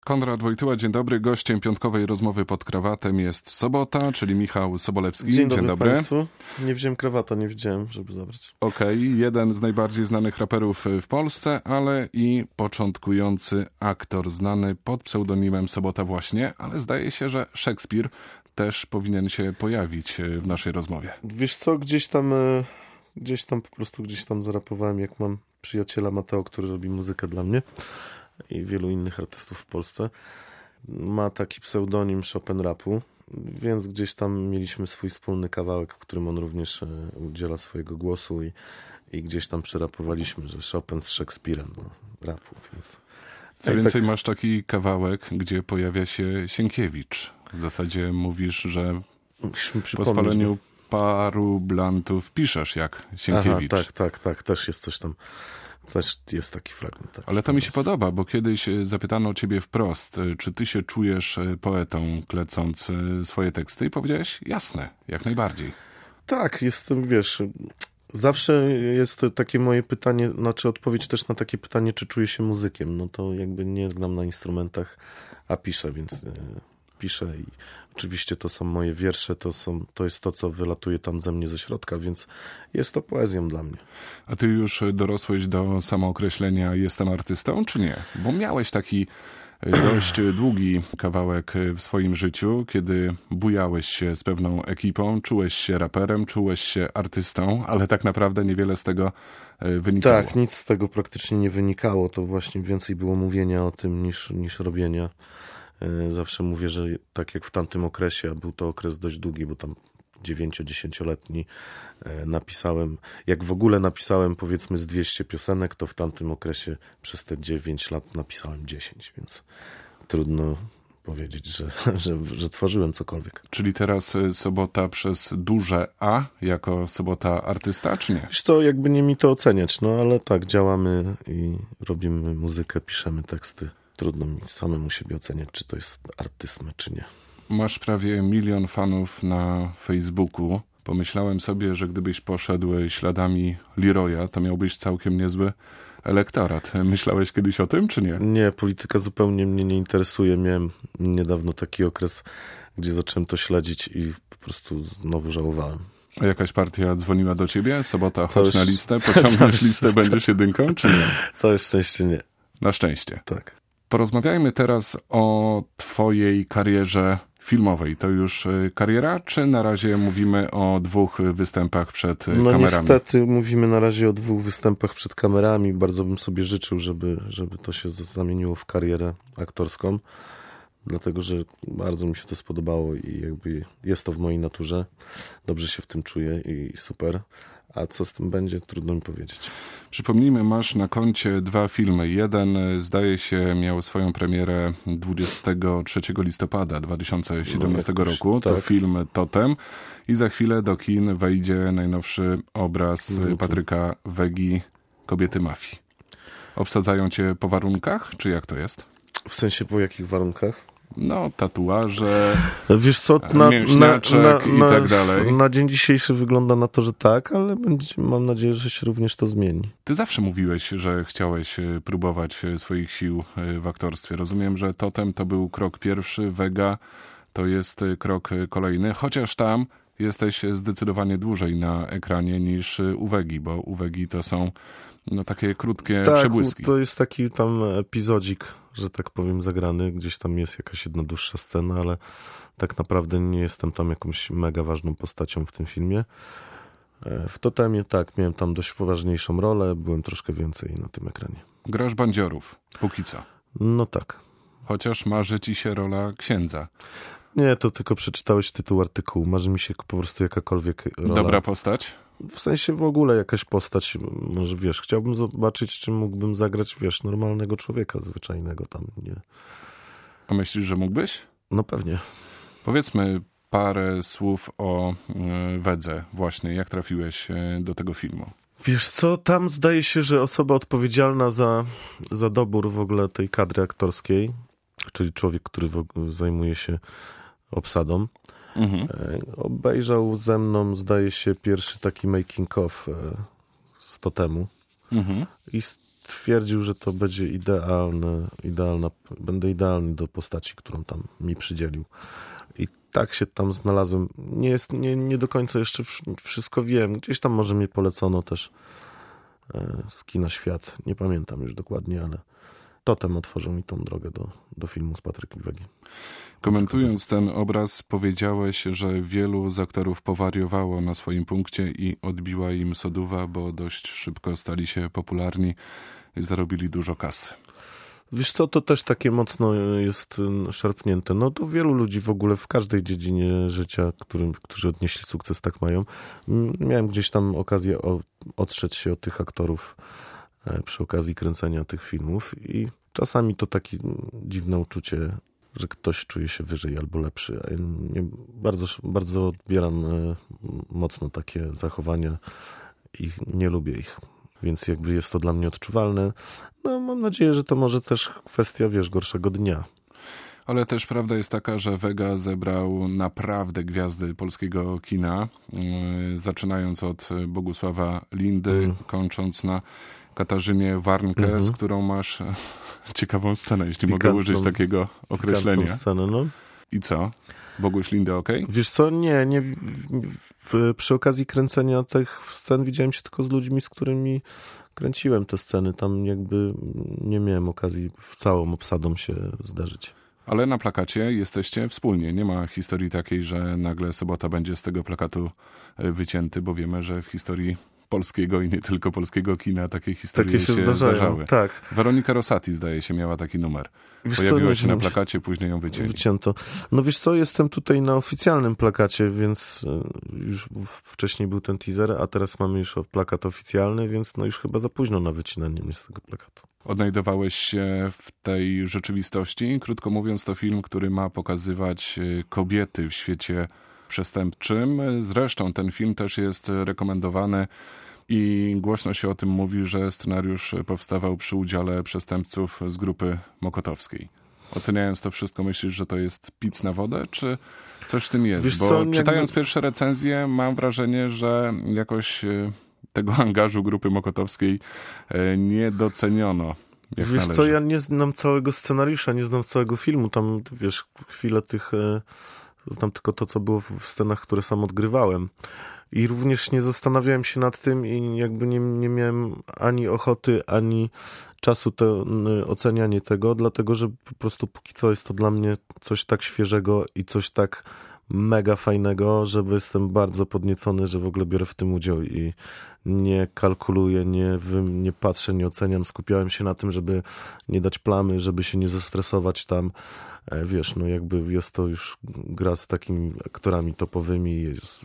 Konrad Wojtyła, dzień dobry. Gościem piątkowej rozmowy pod krawatem jest Sobota, czyli Michał Sobolewski. Dzień dobry Państwu. Nie wziąłem krawata, nie wiedziałem, żeby zabrać. Okej, jeden z najbardziej znanych raperów w Polsce, ale i początkujący aktor, znany pod pseudonimem Sobota właśnie, ale zdaje się, że Szekspir też powinien się pojawić w naszej rozmowie. Wiesz co, gdzieś tam po prostu zarapowałem, jak mam przyjaciela Mateo, który robi muzykę dla mnie i wielu innych artystów w Polsce. Ma taki pseudonim Chopin rapu, więc gdzieś tam mieliśmy swój wspólny kawałek, w którym on również udziela swojego głosu i gdzieś tam przerapowaliśmy, że Chopin z Szekspirem rapu, więc... Co więcej, masz taki kawałek, gdzie pojawia się Sienkiewicz. W zasadzie mówisz, że po spaleniu paru blantów piszesz jak Sienkiewicz. Aha, tak, też jest coś tam. Też jest taki fragment. Tak, ale to mi się podoba, bo kiedyś zapytano ciebie wprost, czy ty się czujesz poetą, klecąc swoje teksty, i powiedziałeś, jasne, jak najbardziej. Tak, jestem, wiesz, zawsze jest takie moje pytanie, znaczy odpowiedź też na takie pytanie, czy czuję się muzykiem. No to jakby nie gram na instrumentach, a piszę, więc piszę i oczywiście to są moje wiersze, to jest to, co wylatuje tam ze mnie ze środka, więc jest to poezją dla mnie. A ty już dorosłeś do samookreślenia jestem artystą, czy nie? Bo miałeś taki dość długi kawałek w swoim życiu, kiedy bujałeś się z pewną ekipą, czułeś się raperem, czułeś się artystą, ale tak naprawdę niewiele z tego wynikało. Tak, nic z tego praktycznie nie wynikało, to właśnie więcej było mówienia o tym niż robienia. Zawsze mówię, że tak jak w tamtym okresie, a był to okres dość długi, bo tam 9-10-letni, napisałem, jak w ogóle napisałem powiedzmy z 200 piosenek, to w tamtym okresie przez te 9 lat napisałem 10, więc trudno powiedzieć, że tworzyłem cokolwiek. Czyli teraz Sobota przez duże A jako Sobota artysta, czy nie? Wiesz co, jakby nie mi to oceniać, no ale tak, działamy i robimy muzykę, piszemy teksty. Trudno mi samemu siebie oceniać, czy to jest artyzm, czy nie. Masz prawie 1 milion fanów na Facebooku. Pomyślałem sobie, że gdybyś poszedł śladami Leroya, to miałbyś całkiem niezły elektorat. Myślałeś kiedyś o tym, czy nie? Nie, polityka zupełnie mnie nie interesuje. Miałem niedawno taki okres, gdzie zacząłem to śledzić i po prostu znowu żałowałem. A jakaś partia dzwoniła do ciebie? Sobota, chodź na listę, pociągniesz listę, będziesz jedynką, czy nie? Całe szczęście nie. Na szczęście. Tak. Porozmawiajmy teraz o twojej karierze filmowej. To już kariera, czy na razie mówimy o 2 występach przed kamerami? No niestety mówimy na razie o 2 występach przed kamerami. Bardzo bym sobie życzył, żeby to się zamieniło w karierę aktorską. Dlatego, że bardzo mi się to spodobało i jakby jest to w mojej naturze. Dobrze się w tym czuję i super. A co z tym będzie, trudno mi powiedzieć. Przypomnijmy, masz na koncie 2 filmy. Jeden, zdaje się, miał swoją premierę 23 listopada 2017 roku. Tak. To film Totem. I za chwilę do kin wejdzie najnowszy obraz Patryka Wegi, Kobiety Mafii. Obsadzają cię po warunkach, czy jak to jest? W sensie po jakich warunkach? No, tatuaże, wiesz co, mięśniaczek i tak dalej. Na dzień dzisiejszy wygląda na to, że tak, ale mam nadzieję, że się również to zmieni. Ty zawsze mówiłeś, że chciałeś próbować swoich sił w aktorstwie. Rozumiem, że Totem to był krok pierwszy, Wega to jest krok kolejny, chociaż tam jesteś zdecydowanie dłużej na ekranie niż u Wegi, bo u Wegi to są takie krótkie przebłyski. To jest taki tam epizodzik, że tak powiem, zagrany. Gdzieś tam jest jakaś jedna dłuższa scena, ale tak naprawdę nie jestem tam jakąś mega ważną postacią w tym filmie. W Totemie tak, miałem tam dość poważniejszą rolę, byłem troszkę więcej na tym ekranie. Grasz bandziorów, póki co. No tak. Chociaż marzy ci się rola księdza. Nie, to tylko przeczytałeś tytuł artykułu. Marzy mi się po prostu jakakolwiek rola. Dobra postać? W sensie w ogóle jakaś postać, może wiesz, chciałbym zobaczyć, czy mógłbym zagrać, wiesz, normalnego człowieka zwyczajnego tam, nie. A myślisz, że mógłbyś? No pewnie. Powiedzmy parę słów o Wedze właśnie. Jak trafiłeś do tego filmu? Wiesz co, tam zdaje się, że osoba odpowiedzialna za dobór w ogóle tej kadry aktorskiej, czyli człowiek, który zajmuje się obsadą, obejrzał ze mną, zdaje się, pierwszy taki making of z Totemu i twierdził, że to będzie będę idealny do postaci, którą tam mi przydzielił. I tak się tam znalazłem. Nie do końca jeszcze wszystko wiem. Gdzieś tam może mnie polecono też z kina Świat. Nie pamiętam już dokładnie, ale Totem otworzył mi tą drogę do filmu z Patrykiem Wegi. Komentując ten obraz, powiedziałeś, że wielu z aktorów powariowało na swoim punkcie i odbiła im soduwa, bo dość szybko stali się popularni i zarobili dużo kasy. Wiesz co, to też takie mocno jest szarpnięte. No to wielu ludzi w ogóle w każdej dziedzinie życia, którzy odnieśli sukces, tak mają. Miałem gdzieś tam okazję otrzeć się od tych aktorów przy okazji kręcenia tych filmów i czasami to takie dziwne uczucie, że ktoś czuje się wyżej albo lepszy. Bardzo, bardzo odbieram mocno takie zachowania i nie lubię ich. Więc jakby jest to dla mnie odczuwalne. No mam nadzieję, że to może też kwestia, gorszego dnia. Ale też prawda jest taka, że Wega zebrał naprawdę gwiazdy polskiego kina, zaczynając od Bogusława Lindy, kończąc na Katarzynie Warnke, z którą masz ciekawą scenę, jeśli mogę użyć takiego określenia. Scenę, no. I co? Boguś Lindy, okej? Wiesz co, nie. Przy okazji kręcenia tych scen widziałem się tylko z ludźmi, z którymi kręciłem te sceny. Tam jakby nie miałem okazji całą obsadą się zdarzyć. Ale na plakacie jesteście wspólnie. Nie ma historii takiej, że nagle Sobota będzie z tego plakatu wycięty, bo wiemy, że w historii polskiego i nie tylko polskiego kina takie historie się zdarzały. Tak. Weronika Rosati, zdaje się, miała taki numer. Pojawiła się na plakacie, później ją wycięto. No wiesz co, jestem tutaj na oficjalnym plakacie, więc już wcześniej był ten teaser, a teraz mamy już plakat oficjalny, więc no już chyba za późno na wycinanie mnie z tego plakatu. Odnajdowałeś się w tej rzeczywistości? Krótko mówiąc, to film, który ma pokazywać kobiety w świecie przestępczym. Zresztą ten film też jest rekomendowany i głośno się o tym mówi, że scenariusz powstawał przy udziale przestępców z grupy mokotowskiej. Oceniając to wszystko, myślisz, że to jest pic na wodę, czy coś w tym jest? Wiesz bo co, czytając pierwsze recenzje, mam wrażenie, że jakoś tego angażu grupy mokotowskiej nie doceniono. Wiesz co, ja nie znam całego scenariusza, nie znam całego filmu. Tam, chwilę tych... Znam tylko to, co było w scenach, które sam odgrywałem. I również nie zastanawiałem się nad tym i jakby nie miałem ani ochoty, ani czasu ocenianie tego, dlatego że po prostu póki co jest to dla mnie coś tak świeżego i coś tak mega fajnego, że jestem bardzo podniecony, że w ogóle biorę w tym udział i nie kalkuluję, nie patrzę, nie oceniam. Skupiałem się na tym, żeby nie dać plamy, żeby się nie zestresować tam. No jakby jest to już gra z takimi aktorami topowymi,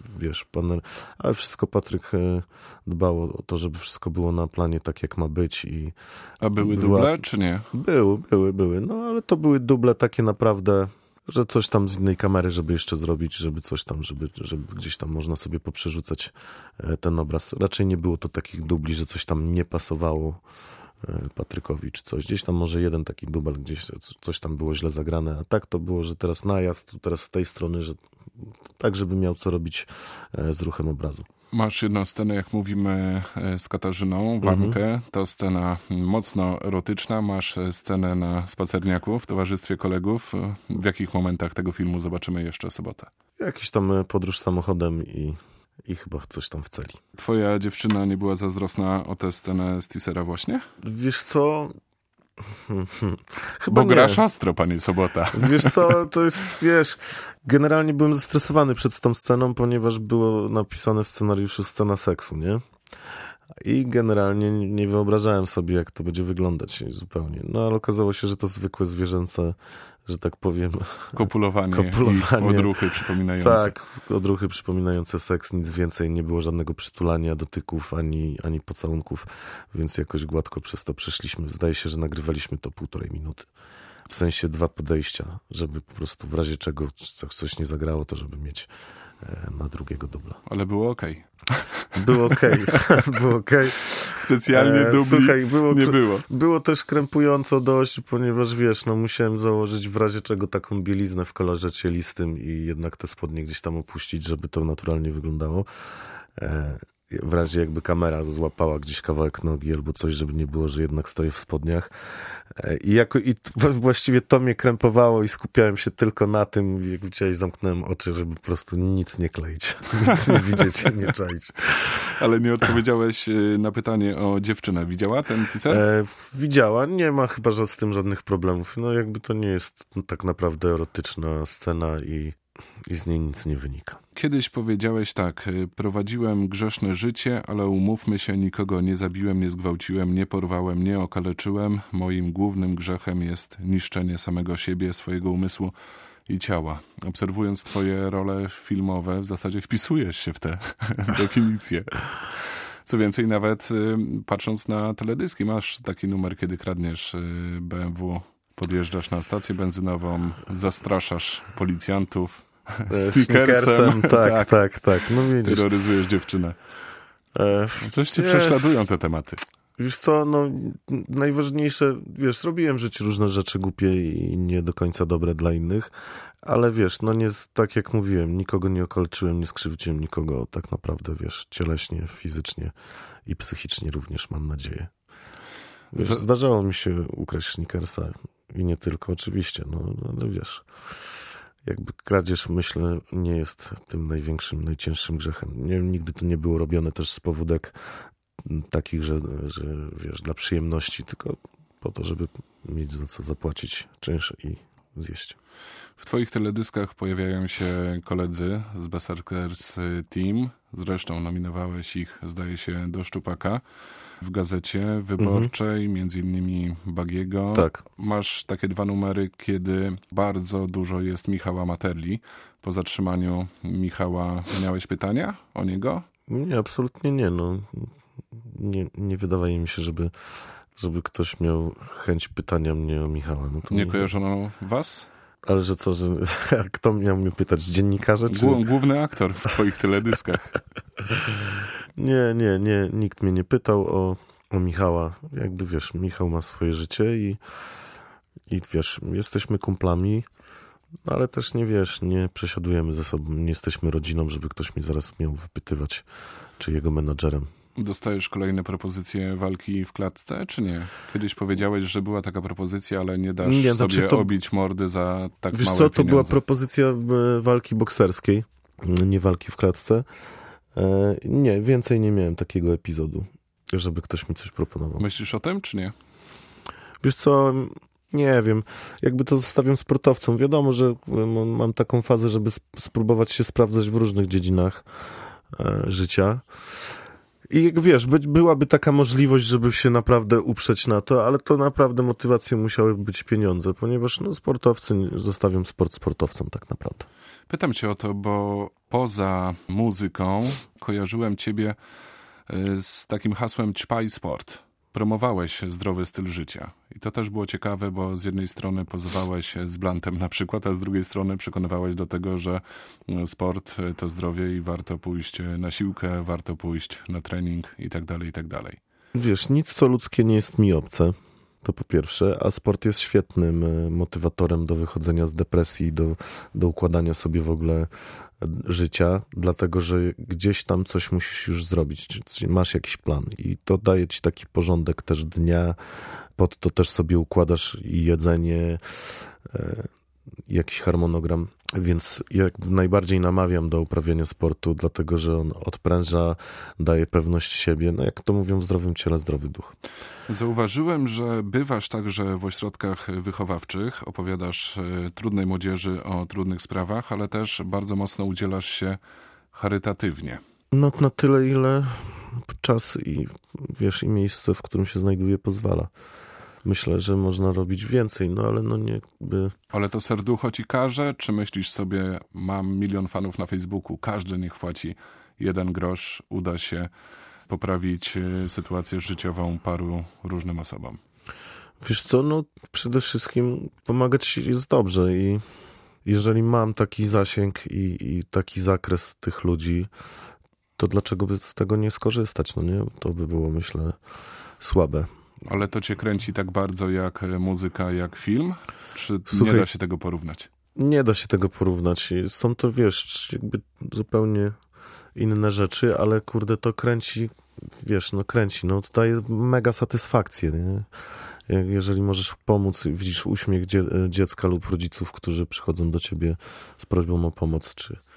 ale wszystko Patryk dbał o to, żeby wszystko było na planie tak, jak ma być. A były duble, czy nie? Były. No ale to były duble takie naprawdę, że coś tam z innej kamery, żeby jeszcze zrobić, żeby coś tam, żeby gdzieś tam można sobie poprzerzucać ten obraz. Raczej nie było to takich dubli, że coś tam nie pasowało Patrykowi czy coś. Gdzieś tam może jeden taki dubel, gdzieś coś tam było źle zagrane, a tak to było, że teraz najazd, teraz z tej strony, że tak, żeby miał co robić z ruchem obrazu. Masz jedną scenę, jak mówimy, z Katarzyną Warnkę. To scena mocno erotyczna. Masz scenę na spacerniaku w towarzystwie kolegów. W jakich momentach tego filmu zobaczymy jeszcze sobotę? Jakiś tam podróż samochodem i chyba coś tam w celi. Twoja dziewczyna nie była zazdrosna o tę scenę z teasera właśnie? Wiesz co... Chyba bo grasz ostro, panie Sobota. Wiesz co, to jest, generalnie byłem zestresowany przed tą sceną, ponieważ było napisane w scenariuszu scena seksu, nie? I generalnie nie wyobrażałem sobie, jak to będzie wyglądać zupełnie. No ale okazało się, że to zwykłe zwierzęce, że tak powiem... Kopulowanie. I odruchy przypominające. Tak, odruchy przypominające seks, nic więcej. Nie było żadnego przytulania, dotyków, ani pocałunków, więc jakoś gładko przez to przeszliśmy. Zdaje się, że nagrywaliśmy to 1,5 minuty. W sensie 2 podejścia, żeby po prostu w razie czego coś nie zagrało, to żeby mieć na drugiego dubla. Ale było okej. Było okej. Specjalnie dubli nie było. Było też krępująco dość, ponieważ musiałem założyć w razie czego taką bieliznę w kolorze cielistym i jednak te spodnie gdzieś tam opuścić, żeby to naturalnie wyglądało. w razie jakby kamera złapała gdzieś kawałek nogi albo coś, żeby nie było, że jednak stoję w spodniach. I właściwie to mnie krępowało i skupiałem się tylko na tym, jak widziałeś, zamknąłem oczy, żeby po prostu nic nie kleić, nic nie widzieć, nie czaić. Ale nie odpowiedziałeś na pytanie o dziewczynę. Widziała ten teaser? Widziała, nie ma chyba z tym żadnych problemów. No jakby to nie jest tak naprawdę erotyczna scena i z niej nic nie wynika. Kiedyś powiedziałeś tak, prowadziłem grzeszne życie, ale umówmy się, nikogo nie zabiłem, nie zgwałciłem, nie porwałem, nie okaleczyłem. Moim głównym grzechem jest niszczenie samego siebie, swojego umysłu i ciała. Obserwując twoje role filmowe, w zasadzie wpisujesz się w te definicje. Co więcej, nawet patrząc na teledyski, masz taki numer, kiedy kradniesz BMW, podjeżdżasz na stację benzynową, zastraszasz policjantów, Snickersem. Tak. No widzisz. Terroryzujesz dziewczynę. Coś cię prześladują te tematy. Wiesz co, no najważniejsze, wiesz, robiłem w życiu różne rzeczy głupie i nie do końca dobre dla innych, ale wiesz, no nie, tak jak mówiłem, nikogo nie okaleczyłem, nie skrzywdziłem nikogo tak naprawdę, wiesz, cieleśnie, fizycznie i psychicznie również, mam nadzieję. Wiesz, zdarzało mi się ukraść Snickersa i nie tylko, oczywiście, no ale wiesz, jakby kradzież, myślę, nie jest tym największym, najcięższym grzechem. Nigdy to nie było robione też z powódek takich, że wiesz, dla przyjemności, tylko po to, żeby mieć za co zapłacić czynsz i zjeść. W twoich teledyskach pojawiają się koledzy z Berserkers Team. Zresztą nominowałeś ich, zdaje się, do Szczupaka w Gazecie Wyborczej, między innymi Bagiego. Tak. Masz takie 2 numery, kiedy bardzo dużo jest Michała Materli. Po zatrzymaniu Michała miałeś pytania o niego? Nie, absolutnie nie. No. Nie wydaje mi się, żeby ktoś miał chęć pytania mnie o Michała. No to nie kojarzono was? Ale że co, że kto miał mnie pytać? Dziennikarze? Czy... Główny aktor w twoich teledyskach. Nie, nikt mnie nie pytał o Michała. Jakby wiesz, Michał ma swoje życie i wiesz, jesteśmy kumplami, ale też nie wiesz, nie przesiadujemy ze sobą, nie jesteśmy rodziną, żeby ktoś mi zaraz miał wypytywać, czy jego menadżerem. Dostajesz kolejne propozycje walki w klatce, czy nie? Kiedyś powiedziałeś, że była taka propozycja, ale nie dasz sobie obić mordy za tak małe pieniądze. To była propozycja walki bokserskiej, nie walki w klatce. Nie, więcej nie miałem takiego epizodu, żeby ktoś mi coś proponował. Myślisz o tym, czy nie? Wiesz co, nie wiem. Jakby to zostawiam sportowcom. Wiadomo, że mam taką fazę, żeby spróbować się sprawdzać w różnych dziedzinach życia. I jak wiesz, byłaby taka możliwość, żeby się naprawdę uprzeć na to, ale to naprawdę motywacją musiały być pieniądze, ponieważ no, sportowcy, zostawiam sport sportowcom tak naprawdę. Pytam cię o to, bo poza muzyką kojarzyłem ciebie z takim hasłem ćpaj sport. Promowałeś zdrowy styl życia. I to też było ciekawe, bo z jednej strony pozowałeś z Blantem na przykład, a z drugiej strony przekonywałeś do tego, że sport to zdrowie i warto pójść na siłkę, warto pójść na trening i tak dalej, i tak dalej. Wiesz, nic co ludzkie nie jest mi obce, to po pierwsze, a sport jest świetnym motywatorem do wychodzenia z depresji, do układania sobie w ogóle życia, dlatego, że gdzieś tam coś musisz już zrobić, czyli masz jakiś plan i to daje ci taki porządek też dnia, pod to też sobie układasz i jedzenie, jakiś harmonogram, więc jak najbardziej namawiam do uprawiania sportu, dlatego, że on odpręża, daje pewność siebie, no jak to mówią, w zdrowym ciele zdrowy duch. Zauważyłem, że bywasz także w ośrodkach wychowawczych, opowiadasz trudnej młodzieży o trudnych sprawach, ale też bardzo mocno udzielasz się charytatywnie. No na tyle, ile czas i wiesz, i miejsce, w którym się znajduje, pozwala. Myślę, że można robić więcej, no ale no nie by... Ale to serducho ci każe, czy myślisz sobie, mam 1 milion fanów na Facebooku, każdy niech płaci 1 grosz, uda się poprawić sytuację życiową paru różnym osobom? Wiesz co, no przede wszystkim pomagać jest dobrze i jeżeli mam taki zasięg i taki zakres tych ludzi, to dlaczego by z tego nie skorzystać, no nie? To by było, myślę, słabe. Ale to cię kręci tak bardzo jak muzyka, jak film? Czy Słuchaj, nie da się tego porównać? Nie da się tego porównać. Są to, wiesz, jakby zupełnie inne rzeczy, ale kurde to kręci, daje mega satysfakcję, nie? Jeżeli możesz pomóc, widzisz uśmiech dziecka lub rodziców, którzy przychodzą do ciebie z prośbą o pomoc,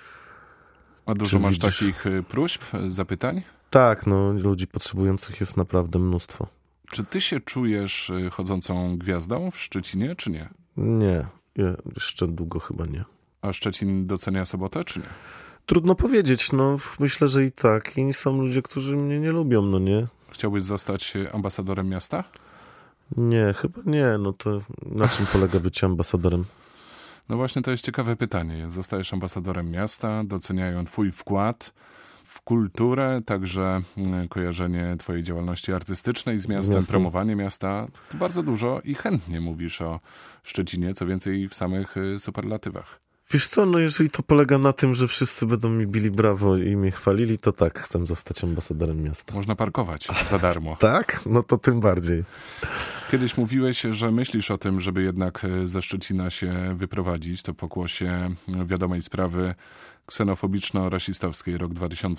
A dużo masz takich próśb, zapytań? Tak, ludzi potrzebujących jest naprawdę mnóstwo. Czy ty się czujesz chodzącą gwiazdą w Szczecinie, czy nie? Nie, jeszcze długo chyba nie. A Szczecin docenia Sobotę, czy nie? Trudno powiedzieć, myślę, że i tak. I są ludzie, którzy mnie nie lubią, nie? Chciałbyś zostać ambasadorem miasta? Nie, chyba nie. To na czym polega bycie ambasadorem? No właśnie, to jest ciekawe pytanie. Zostajesz ambasadorem miasta, doceniają twój wkład w kulturę, także kojarzenie twojej działalności artystycznej z miastem, promowanie miasta. To bardzo dużo i chętnie mówisz o Szczecinie, co więcej w samych superlatywach. Wiesz co, jeżeli to polega na tym, że wszyscy będą mi bili brawo i mnie chwalili, to tak, chcę zostać ambasadorem miasta. Można parkować za darmo. Tak? No to tym bardziej. Kiedyś mówiłeś, że myślisz o tym, żeby jednak ze Szczecina się wyprowadzić. To pokłosie wiadomej sprawy ksenofobiczno-rasistowskiej, rok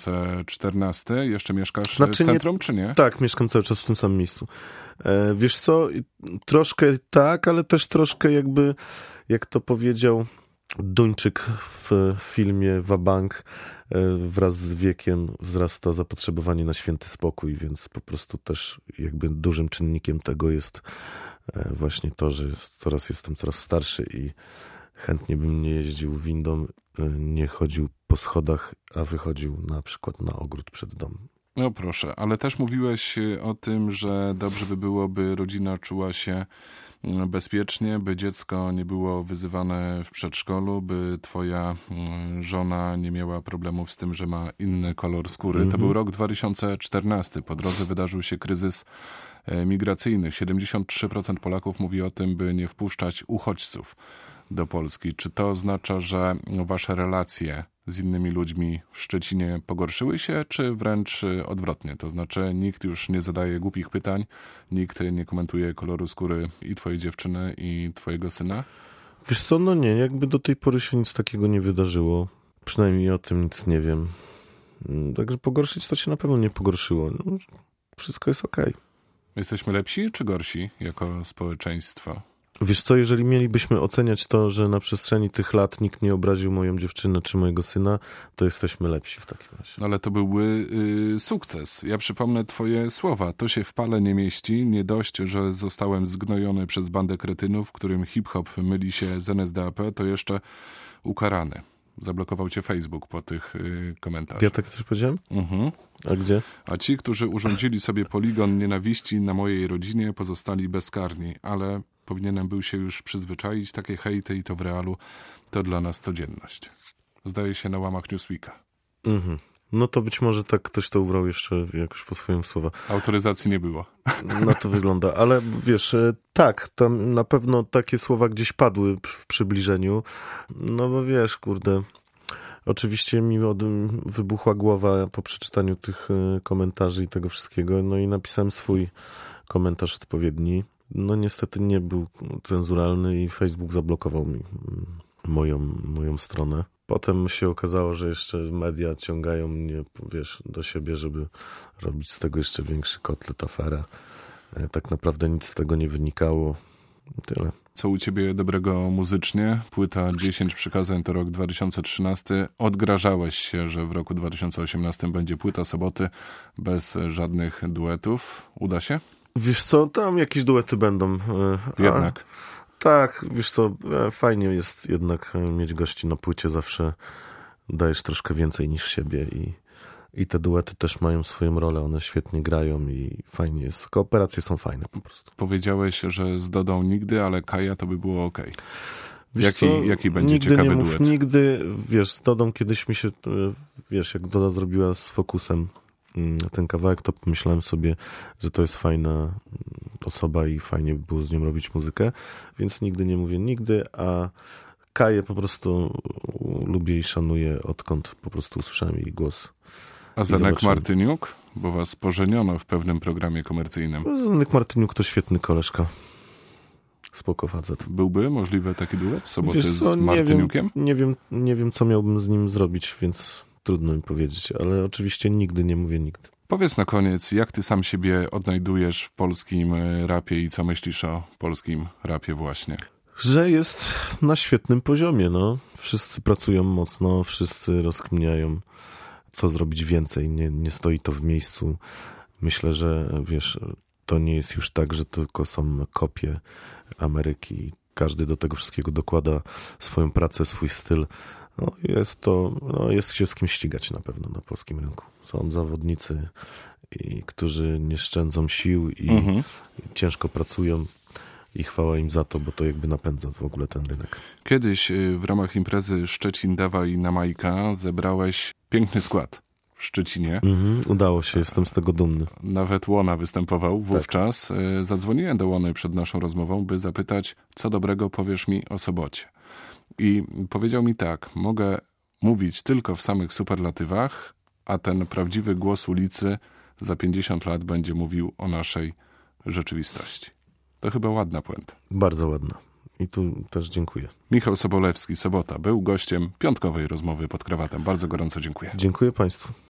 2014. Jeszcze mieszkasz w centrum, czy nie? Tak, mieszkam cały czas w tym samym miejscu. Wiesz co, troszkę tak, ale też troszkę jakby, jak to powiedział Duńczyk w filmie Wabank, wraz z wiekiem wzrasta zapotrzebowanie na święty spokój, więc po prostu też jakby dużym czynnikiem tego jest właśnie to, że jestem coraz starszy i chętnie bym nie jeździł windą, nie chodził po schodach, a wychodził na przykład na ogród przed domem. No proszę, ale też mówiłeś o tym, że dobrze by było, by rodzina czuła się bezpiecznie, by dziecko nie było wyzywane w przedszkolu, by twoja żona nie miała problemów z tym, że ma inny kolor skóry. To był rok 2014. Po drodze wydarzył się kryzys migracyjny. 73% Polaków mówi o tym, by nie wpuszczać uchodźców do Polski. Czy to oznacza, że wasze relacje z innymi ludźmi w Szczecinie pogorszyły się, czy wręcz odwrotnie? To znaczy nikt już nie zadaje głupich pytań, nikt nie komentuje koloru skóry i twojej dziewczyny, i twojego syna? Wiesz co, nie, jakby do tej pory się nic takiego nie wydarzyło. Przynajmniej o tym nic nie wiem. Także pogorszyć to się na pewno nie pogorszyło. Wszystko jest okej. Jesteśmy lepsi czy gorsi jako społeczeństwo? Wiesz co, jeżeli mielibyśmy oceniać to, że na przestrzeni tych lat nikt nie obraził moją dziewczynę czy mojego syna, to jesteśmy lepsi w takim razie. No ale to byłby sukces. Ja przypomnę twoje słowa. To się w pale nie mieści. Nie dość, że zostałem zgnojony przez bandę kretynów, którym hip-hop myli się z NSDAP, to jeszcze ukarany. Zablokował cię Facebook po tych komentarzach. Ja tak coś powiedziałem? A gdzie? A ci, którzy urządzili sobie poligon nienawiści na mojej rodzinie, pozostali bezkarni, ale powinienem był się już przyzwyczaić. Takie hejty i to w realu to dla nas codzienność. Zdaje się na łamach Newsweeka. No to być może tak ktoś to ubrał jeszcze jakoś po swoim słowa. Autoryzacji nie było. No to wygląda, ale wiesz, tak, tam na pewno takie słowa gdzieś padły w przybliżeniu. No bo wiesz, kurde, oczywiście mi wybuchła głowa po przeczytaniu tych komentarzy i tego wszystkiego, no i napisałem swój komentarz odpowiedni. No niestety nie był cenzuralny i Facebook zablokował mi moją stronę. Potem się okazało, że jeszcze media ciągają mnie, wiesz, do siebie, żeby robić z tego jeszcze większy kotlet, aferę. Tak naprawdę nic z tego nie wynikało. Tyle. Co u ciebie dobrego muzycznie? Płyta 10 przykazań to rok 2013. Odgrażałeś się, że w roku 2018 będzie płyta Soboty bez żadnych duetów. Uda się? Wiesz co, tam jakieś duety będą. Jednak. Tak, wiesz co, fajnie jest jednak mieć gości na płycie. Zawsze dajesz troszkę więcej niż siebie i te duety też mają swoją rolę. One świetnie grają i fajnie jest. Kooperacje są fajne po prostu. Powiedziałeś, że z Dodą nigdy, ale Kaja to by było okej. Jaki będzie nigdy ciekawy nie mów, duet? Nigdy, wiesz, z Dodą kiedyś mi się, wiesz, jak Doda zrobiła z Focusem ten kawałek, to pomyślałem sobie, że to jest fajna osoba i fajnie by było z nią robić muzykę, więc nigdy nie mówię nigdy, a Kaję po prostu lubię i szanuję, odkąd po prostu usłyszałem jej głos. A Zenek Martyniuk? Bo was pożeniono w pewnym programie komercyjnym. Zenek Martyniuk to świetny koleżka. Spoko facet. Byłby możliwy taki duet Soboty z Martyniukiem? Nie wiem, co miałbym z nim zrobić, więc trudno mi powiedzieć, ale oczywiście nigdy nie mówię nigdy. Powiedz na koniec, jak ty sam siebie odnajdujesz w polskim rapie i co myślisz o polskim rapie właśnie? Że jest na świetnym poziomie, no. Wszyscy pracują mocno, wszyscy rozkminiają, co zrobić więcej. Nie stoi to w miejscu. Myślę, że wiesz, to nie jest już tak, że tylko są kopie Ameryki. Każdy do tego wszystkiego dokłada swoją pracę, swój styl. No, jest się z kim ścigać na pewno na polskim rynku. Są zawodnicy, którzy nie szczędzą sił i ciężko pracują. I chwała im za to, bo to jakby napędza w ogóle ten rynek. Kiedyś w ramach imprezy Szczecin Dawaj na Majka zebrałeś piękny skład w Szczecinie. Udało się, jestem z tego dumny. Nawet Łona występował wówczas. Tak. Zadzwoniłem do Łony przed naszą rozmową, by zapytać, co dobrego powiesz mi o Sobocie. I powiedział mi tak, mogę mówić tylko w samych superlatywach, a ten prawdziwy głos ulicy za 50 lat będzie mówił o naszej rzeczywistości. To chyba ładna puenta. Bardzo ładna. I tu też dziękuję. Michał Sobolewski, Sobota, był gościem piątkowej rozmowy pod krawatem. Bardzo gorąco dziękuję. Dziękuję Państwu.